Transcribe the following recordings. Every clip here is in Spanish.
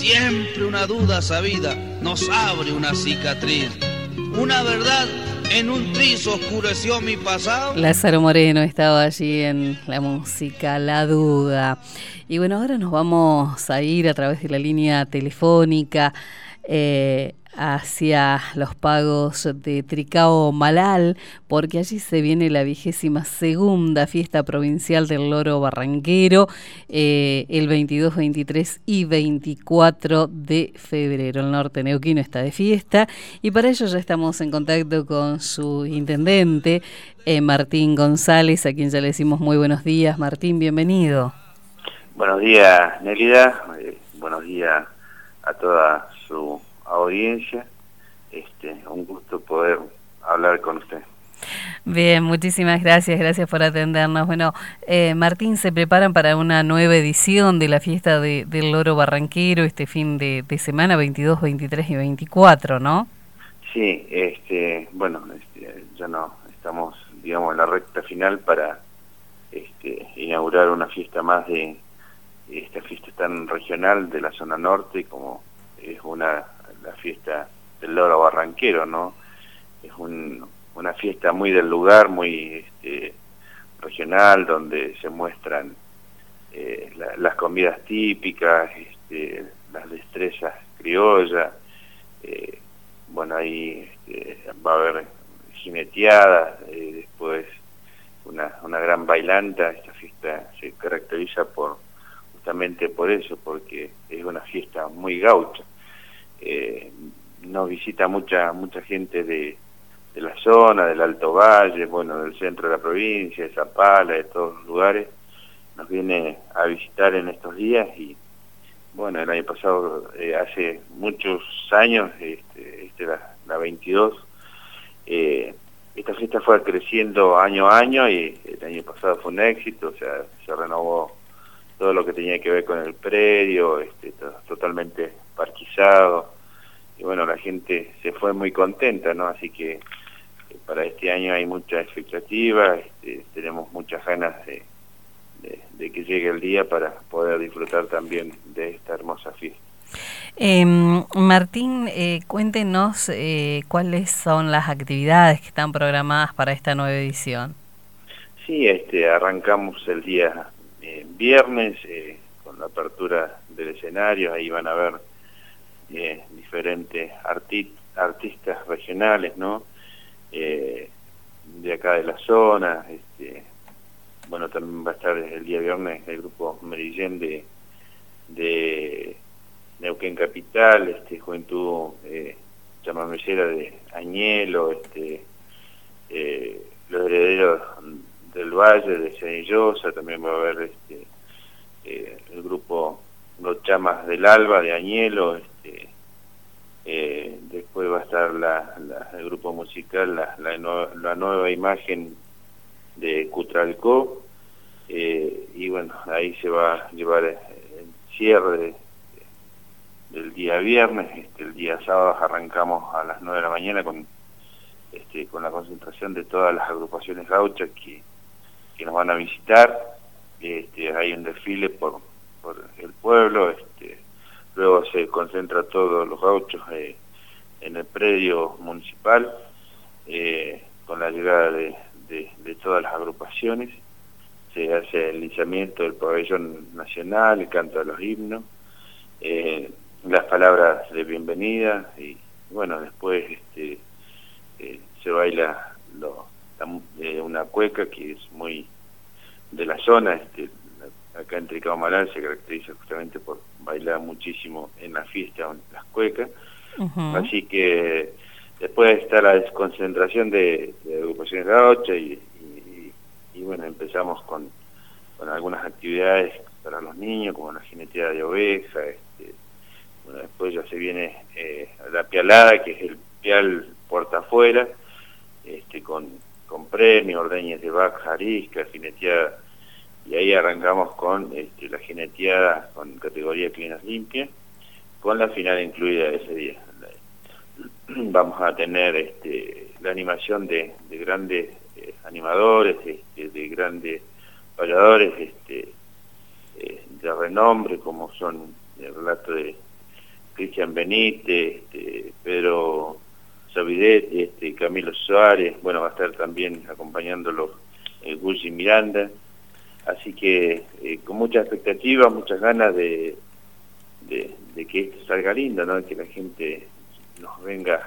Siempre una duda sabida nos abre una cicatriz. Una verdad en un tris oscureció mi pasado. Lázaro Moreno estaba allí en la música, La Duda. Y bueno, ahora nos vamos a ir a través de la línea telefónica hacia los pagos de Tricao Malal, porque allí se viene la 22ª fiesta provincial del loro barranquero, el 22, 23 y 24 de febrero. El norte neuquino está de fiesta y para ello ya estamos en contacto con su intendente, Martín González, a quien ya le decimos muy buenos días. Martín, bienvenido. Buenos días, Nélida. Buenos días a toda su audiencia. Un gusto poder hablar con usted. Bien, muchísimas gracias por atendernos. Bueno, Martín, se preparan para una nueva edición de la fiesta del loro barranquero este fin de semana, 22, 23 y 24, ¿no? Sí, ya no estamos, digamos, en la recta final para inaugurar una fiesta más de esta fiesta tan regional de la zona norte, como es la fiesta del loro barranquero, ¿no? Es una fiesta muy del lugar, muy regional, donde se muestran las comidas típicas, las destrezas criollas. Ahí va a haber jineteadas, después una gran bailanta. Esta fiesta se caracteriza justamente por eso, porque es una fiesta muy gaucha. Nos visita mucha gente de la zona, del Alto Valle, del centro de la provincia, de Zapala, de todos los lugares. Nos viene a visitar en estos días y, el año pasado, hace muchos años, la 22, esta fiesta fue creciendo año a año y el año pasado fue un éxito, o sea, se renovó todo lo que tenía que ver con el predio, totalmente parquizado, y la gente se fue muy contenta, ¿no? Así que para este año hay mucha expectativa, tenemos muchas ganas de que llegue el día para poder disfrutar también de esta hermosa fiesta. Martín, cuéntenos cuáles son las actividades que están programadas para esta nueva edición. Sí, arrancamos el día viernes con la apertura del escenario. Ahí van a ver diferentes artistas regionales, ¿no? De acá de la zona. También va a estar el día viernes el grupo Merillén de Neuquén Capital, Juventud chamamecera de Añelo, los herederos del Valle, de Cenillosa. También va a haber el grupo Los Chamas del Alba de Añelo. Después va a estar el grupo musical la nueva imagen de Cutralcó, y ahí se va a llevar el cierre del día viernes. El día sábado arrancamos a las 9 de la mañana con la concentración de todas las agrupaciones gauchas que nos van a visitar. Hay un desfile por el pueblo, luego se concentra todos los gauchos en el predio municipal, con la llegada de todas las agrupaciones. Se hace el linchamiento del pabellón nacional, el canto de los himnos, las palabras de bienvenida, y después se baila una cueca que es muy de la zona. Acá en Tricao Malal se caracteriza justamente por bailar muchísimo en la fiesta las cuecas. Uh-huh. Así que después está la desconcentración de agrupaciones gauchas y empezamos con algunas actividades para los niños, como la jineteada de oveja. Después ya se viene la pialada, que es el pial puerta afuera, con premio, ordeñes de vaca, arisca, jineteada, y ahí arrancamos con la jineteada con categoría clinas limpias, con la final incluida de ese día. Vamos a tener la animación de grandes animadores, de grandes bailadores de renombre, como son el relato de Cristian Benítez, Pedro Sabidet, Camilo Suárez, bueno, va a estar también acompañándolo Gulli Miranda, así que con mucha expectativa, muchas ganas de que esto salga lindo, ¿no? Que la gente nos venga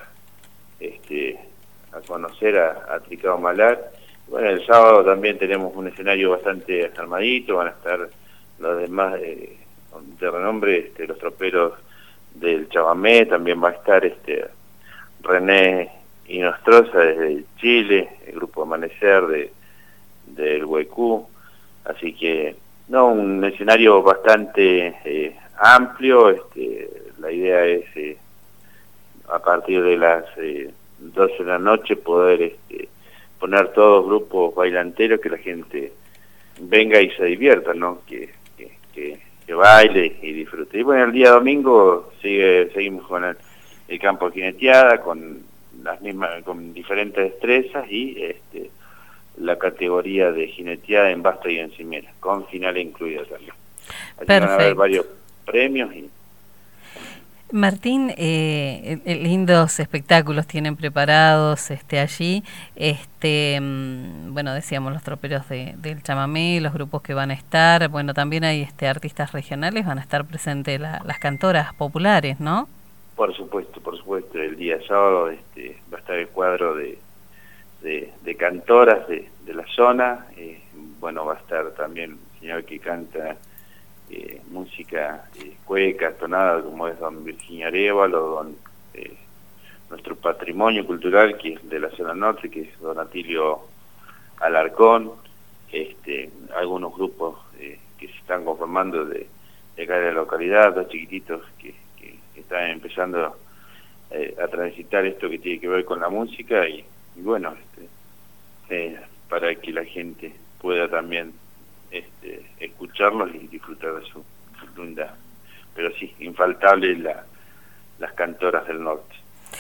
a conocer a Tricao Malar. Bueno, el sábado también tenemos un escenario bastante armadito, van a estar los demás de renombre, los troperos del Chamamé, también va a estar René Inostroza desde Chile, el grupo Amanecer del Huecú, así que no, un escenario bastante amplio. La idea es a partir de las 12 de la noche poder poner todos grupos bailanteros, que la gente venga y se divierta, ¿no? Que baile y disfrute. Y bueno, el día domingo seguimos con el campo de jineteada, con diferentes destrezas y la categoría de jineteada en basta y encimera, con final incluida también. Así que van a haber varios premios. Martín, lindos espectáculos tienen preparados allí. Bueno, decíamos los troperos del Chamamé, los grupos que van a estar. Bueno, también hay artistas regionales, van a estar presentes las cantoras populares, ¿no? Por supuesto. El día sábado va a estar el cuadro de cantoras de la zona. Bueno, va a estar también el señor que canta música cueca, tonada, como es don Virginia Arevalo, nuestro patrimonio cultural, que es de la zona norte, que es don Atilio Alarcón, algunos grupos que se están conformando de acá de la localidad, dos chiquititos que están empezando a transitar esto que tiene que ver con la música, y bueno, para que la gente pueda también escucharlos y disfrutar de su linda, pero sí, infaltable las cantoras del norte.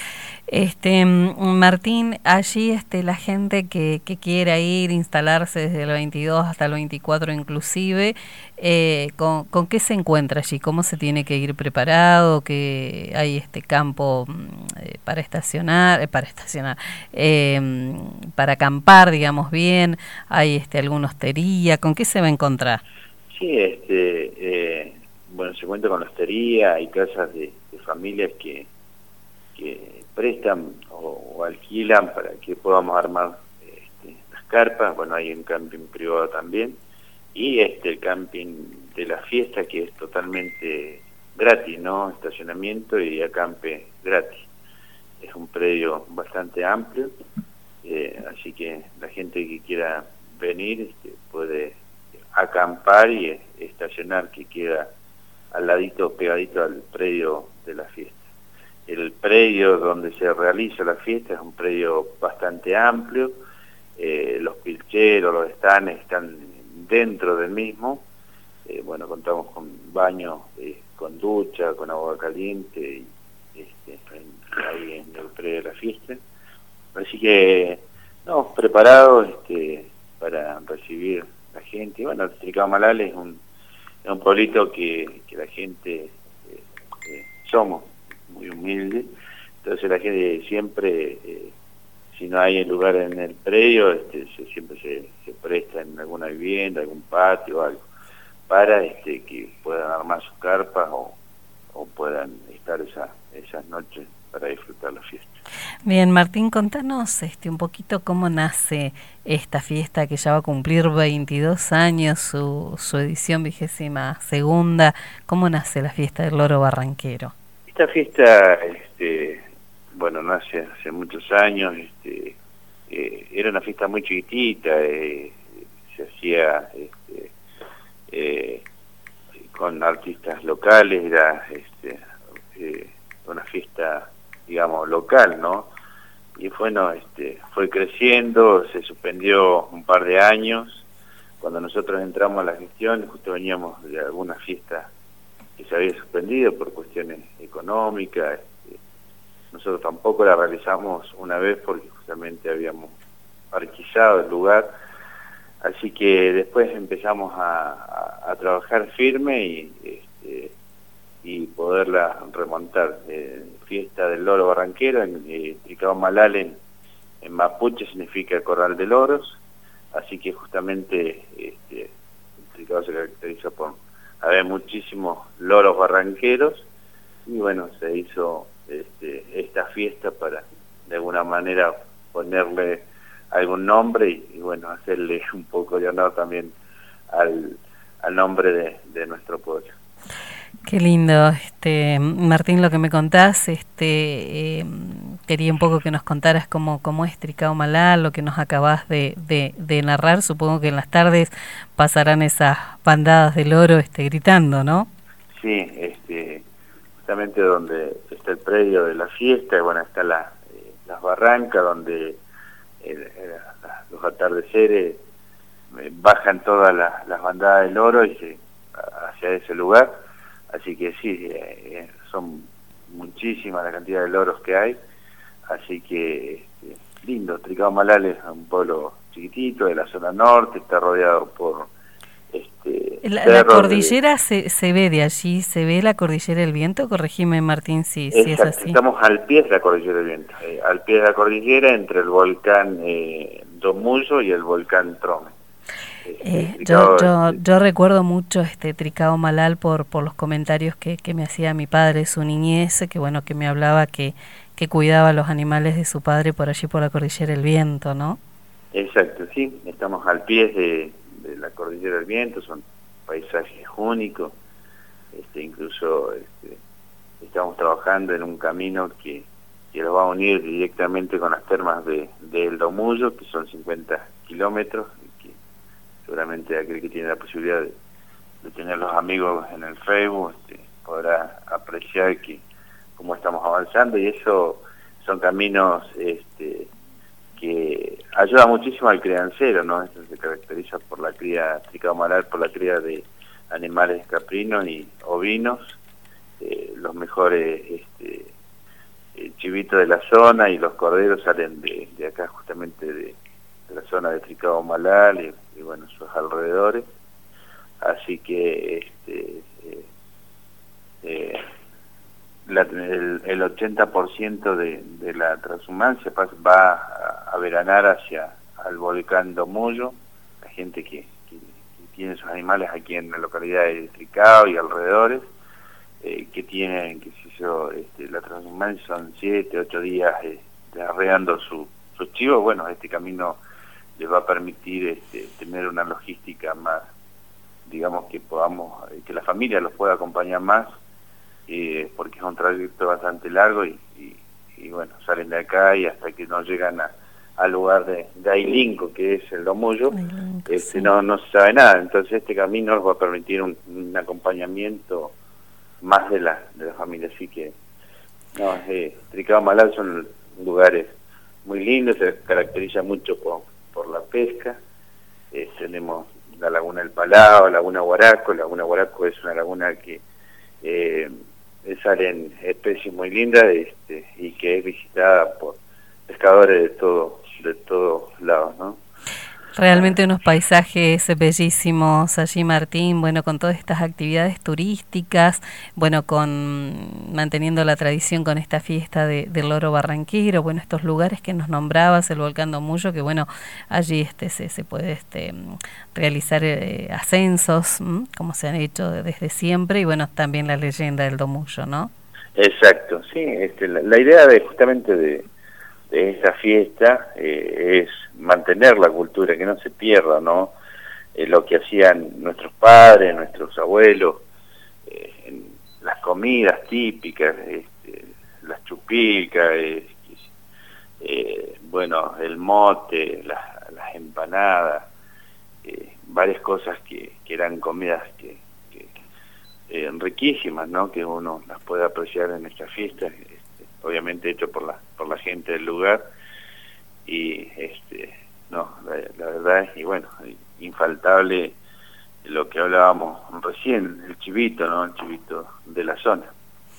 Martín, allí la gente que quiera ir, instalarse desde el 22 hasta el 24 inclusive, ¿con qué se encuentra allí? ¿Cómo se tiene que ir preparado? ¿Que hay campo para estacionar, para acampar, digamos bien? ¿Hay alguna hostería? ¿Con qué se va a encontrar? Sí, bueno, se cuenta con hostería, hay casas de familias que prestan o alquilan para que podamos armar las carpas. Bueno, hay un camping privado también, y el camping de la fiesta, que es totalmente gratis, ¿no? Estacionamiento y acampe gratis. Es un predio bastante amplio, así que la gente que quiera venir puede acampar y estacionar, que queda al ladito, pegadito al predio de la fiesta. El predio donde se realiza la fiesta es un predio bastante amplio, los pilcheros, los stands están dentro del mismo. Bueno, contamos con baño, con ducha, con agua caliente, ahí en el predio de la fiesta. Así que, no, preparados para recibir la gente. Y bueno, Tricao Malar es un pueblito que la gente somos muy humilde, entonces la gente siempre, si no hay lugar en el predio, siempre se presta en alguna vivienda, algún patio o algo, para que puedan armar sus carpas o puedan estar esas noches para disfrutar la fiesta. Bien, Martín, contanos un poquito cómo nace esta fiesta que ya va a cumplir 22 años, su edición 22ª. ¿Cómo nace la fiesta del Loro Barranquero? Esta fiesta, bueno, nace hace muchos años. Era una fiesta muy chiquitita, se hacía con artistas locales, era una fiesta, digamos, local, ¿no? Y bueno, fue creciendo, se suspendió un par de años. Cuando nosotros entramos a la gestión, justo veníamos de alguna fiesta que se había suspendido por cuestiones económicas. Nosotros tampoco la realizamos una vez porque justamente habíamos arquillado el lugar, así que después empezamos a trabajar firme y poderla remontar. Fiesta del Loro Barranquero, en Tricao Malal en mapuche significa Corral de Loros, así que justamente Tricao se caracteriza por haber muchísimos loros barranqueros, y bueno, se hizo esta fiesta para de alguna manera ponerle algún nombre y bueno, hacerle un poco de honor también al nombre de nuestro pueblo. Qué lindo, Martín, lo que me contás. Quería un poco que nos contaras cómo es Tricao Malal, lo que nos acabás de narrar. Supongo que en las tardes pasarán esas bandadas de loro gritando, ¿no? Sí, justamente donde está el predio de la fiesta, y bueno, está las barrancas donde los atardeceres bajan todas las bandadas de loro y hacia ese lugar. Así que sí, son muchísimas la cantidad de loros que hay, así que lindo. Tricao Malal es un pueblo chiquitito de la zona norte, está rodeado por la cordillera se ve de allí, se ve la cordillera del Viento. Corregime, Martín, si es así. Estamos al pie de la cordillera del Viento, al pie de la cordillera, entre el volcán Domullo y el volcán Trome. Yo recuerdo mucho Tricao Malal por los comentarios que me hacía mi padre, su niñez, que bueno, que me hablaba que cuidaba a los animales de su padre por allí por la cordillera del Viento, ¿no? Exacto, sí, estamos al pie de la cordillera del Viento, son paisajes únicos, incluso estamos trabajando en un camino que lo va a unir directamente con las termas de El Domullo, que son 50 kilómetros, seguramente aquel que tiene la posibilidad de tener los amigos en el Facebook podrá apreciar cómo estamos avanzando, y eso son caminos que ayudan muchísimo al criancero, ¿no? Esto se caracteriza por la cría, Tricao Malal, por la cría de animales caprinos y ovinos, los mejores chivitos de la zona y los corderos salen de acá, justamente de la zona de Tricao Malal y bueno, sus alrededores. Así que el 80% de la transhumancia va a veranar hacia el volcán Domullo. La gente que tiene sus animales aquí en la localidad de Tricao y alrededores, que tienen, la transhumancia son 7, 8 días arreando sus chivos. Bueno, este camino les va a permitir tener una logística más, digamos, que la familia los pueda acompañar más, porque es un trayecto bastante largo y bueno, salen de acá y hasta que no llegan al lugar de Ailinco, que es el Domullo, sí. no se sabe nada. Entonces este camino les va a permitir un acompañamiento más de la familia. Así que Tricao Malal son lugares muy lindos, se caracteriza mucho por la pesca. Tenemos la laguna del Palao, Laguna Guaraco. Laguna Guaraco es una laguna que salen especies muy lindas y que es visitada por pescadores de todos lados, ¿no? Realmente unos paisajes bellísimos allí, Martín, bueno, con todas estas actividades turísticas, bueno, manteniendo la tradición con esta fiesta del loro barranquero, bueno, estos lugares que nos nombrabas, el volcán Domullo, que bueno, allí se puede realizar ascensos, como se han hecho desde siempre, y bueno, también la leyenda del Domullo, ¿no? Exacto, sí, la idea justamente de esta fiesta es mantener la cultura, que no se pierda, ¿no? Lo que hacían nuestros padres, nuestros abuelos, en las comidas típicas, las chupicas, bueno, el mote, las empanadas, varias cosas que eran comidas que riquísimas, ¿no? Que uno las puede apreciar en esta fiesta, obviamente hecho por la gente del lugar, y la verdad es, y bueno, infaltable lo que hablábamos recién, el chivito, ¿no? El chivito de la zona.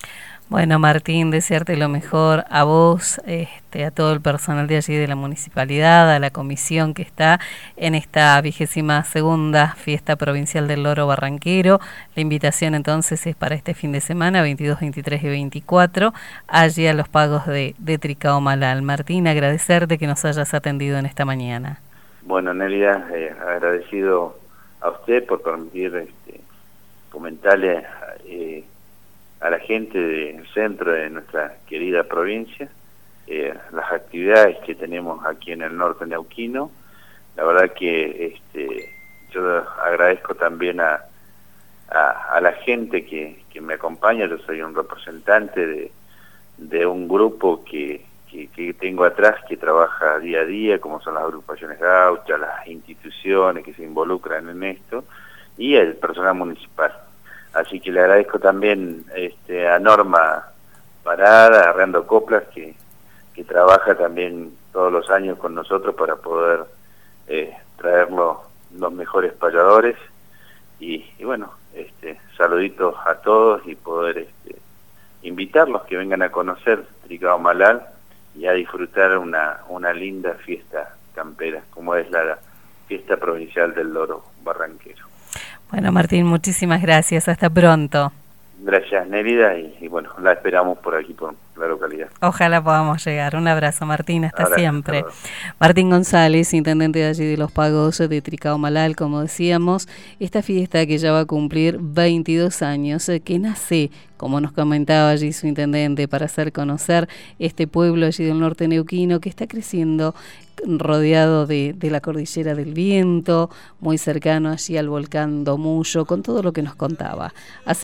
Bueno, Martín, desearte lo mejor a vos, a todo el personal de allí de la municipalidad, a la comisión que está en esta 22ª fiesta provincial del loro barranquero. La invitación entonces es para este fin de semana, 22, 23 y 24, allí a los pagos de Tricao Malal. Martín, agradecerte que nos hayas atendido en esta mañana. Bueno, Nélida, agradecido a usted por permitir comentarle a la gente del centro de nuestra querida provincia las actividades que tenemos aquí en el norte neuquino. La verdad que yo agradezco también a la gente que me acompaña. Yo soy un representante de un grupo que tengo atrás, que trabaja día a día, como son las agrupaciones gauchas, las instituciones que se involucran en esto, y el personal municipal. Así que le agradezco también a Norma Parada, Arreando Coplas, que trabaja también todos los años con nosotros para poder traer los mejores payadores. Y bueno, saluditos a todos y poder invitarlos que vengan a conocer Tricao Malal y a disfrutar una linda fiesta campera, como es la fiesta provincial del loro barranquero. Bueno, Martín, muchísimas gracias. Hasta pronto. Gracias, Nélida, y bueno, la esperamos por aquí, por la localidad. Ojalá podamos llegar. Un abrazo, Martín, hasta siempre. Martín González, intendente de allí de los pagos de Tricao Malal, como decíamos, esta fiesta que ya va a cumplir 22 años, que nace, como nos comentaba allí su intendente, para hacer conocer este pueblo allí del norte neuquino que está creciendo, rodeado de la cordillera del Viento, muy cercano allí al volcán Domullo, con todo lo que nos contaba. Así